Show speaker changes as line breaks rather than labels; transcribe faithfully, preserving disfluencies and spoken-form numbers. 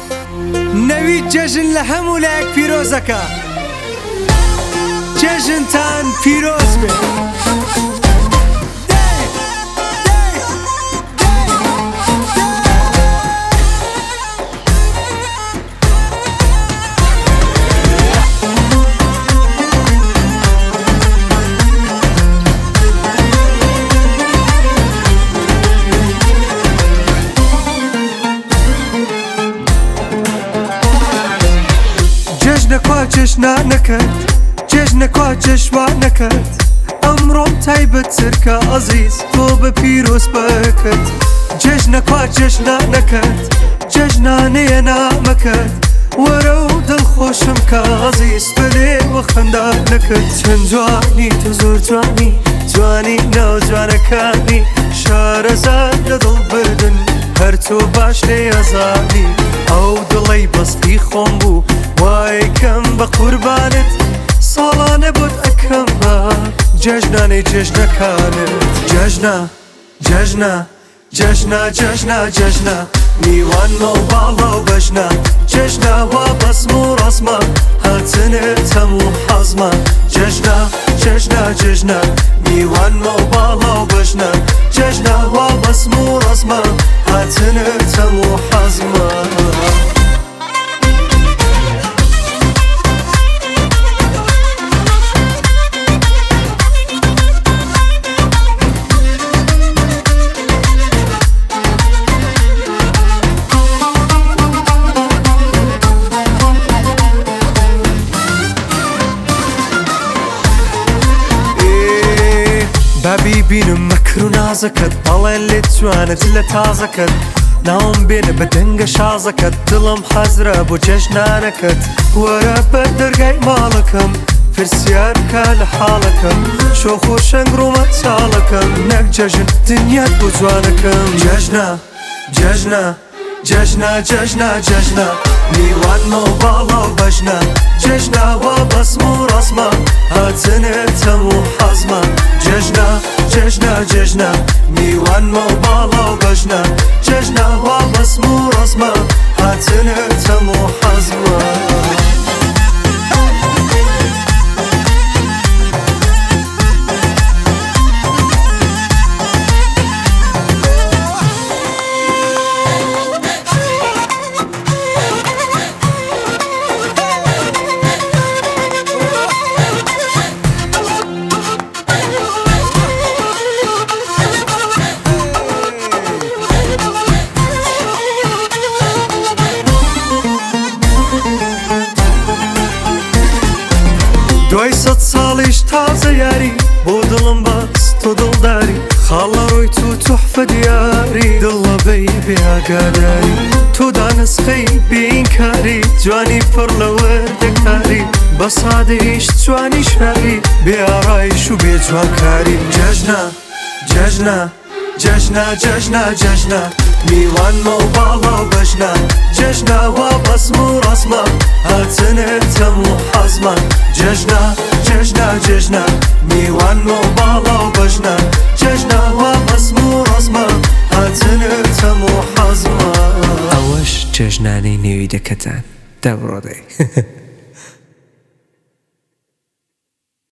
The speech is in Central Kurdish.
نەوی جەژن لە هەموو لایەک پیرۆزەکە جەژنتان پیرۆز بێ. جەژنەکوا جەژنانەکەت جەژنەکوا جەژوانەکەت ئەمڕۆم تایبەتترکە ئەزیز تۆ بە پیرۆز بەکەت. جەژنەکوا جەژنانەکەت جەژنانەیە نامەکەت وەرە و دڵخۆشم کە ئەزیز بەلێ وە خەندانەکەت. چەند جوانی تۆ زۆر جوانی جوانی ناو جوانەکانی شارەزاد لە دڵ بردن هەر تۆ باش لێ ئەزانی. ئەو دڵەی بەستی خۆم بوو وای کەم بە قوربانت ساڵانە بۆت ئەکەم بە جەژنانەی جەژنەکانت. جەژنە جەژنە جەژنە جەژنە جەژنە میوانمە و باڵا و بەژنە جەژنە وا بەسم و ڕەسمە هاتنت هەموو حەزمە. جەژنە جەژنە جەژنە میوانمە و باڵا و بەژنە جەژنە وا بەسم و ڕەسمە هاتنت هەموو حەزمە. بابی بینم مەکر و نازەکەت بەڵێن لێت جوانت لە تازەکەت ناوم بێنە بە دەنگە شازەکەت دڵم حەزرە بۆ جەژنانەکەت. وەرە بەر دەرگای ماڵەکەم پرسیار بکە لە حاڵەکەم شۆخ و شەنگ ڕۆمە چاڵەکەم نەک جەژن دنیات بۆ جوانەکەم. جەژنە جەژنە جەژنە جەژنە جەژنە میوانمە و باڵا و بەژنە جەژنە وا بەسم و ڕەسمە هاتنت هەموو حەزمە. جەژنە جەژنە جەژنە میوانمە و باڵا و بەژنە جەژنە وا بەسم و ڕەسمە هاتنت هەموو حەزمە. دوای سەد ساڵیش تازە یاری بۆ دڵم باس تۆ دڵداری خاڵە ڕۆی تو توحفە دیاری دڵە بەی بێئاگاداری تۆ دانسخەی بێئینکاری جوانی پڕ لە وەردەکاری بە سادەیش جوانی شاری بێئارایش و بێجوانکاری. جەژنە جەژنە جەژنە جەژنە جەژنە میوانمە و باڵا و بەژنە جەژنە وا بەسم و ڕەسمە هاتنت هەموو حەزمە. جەژنە جەژنە جەژنە میوانمە و باڵا و بەژنە جەژنە وا بەسم و ڕەسمە هاتنت هەموو حەزمە. ئەوەش جەژنانەی نێوی دەکەتان دەبڕۆدەی.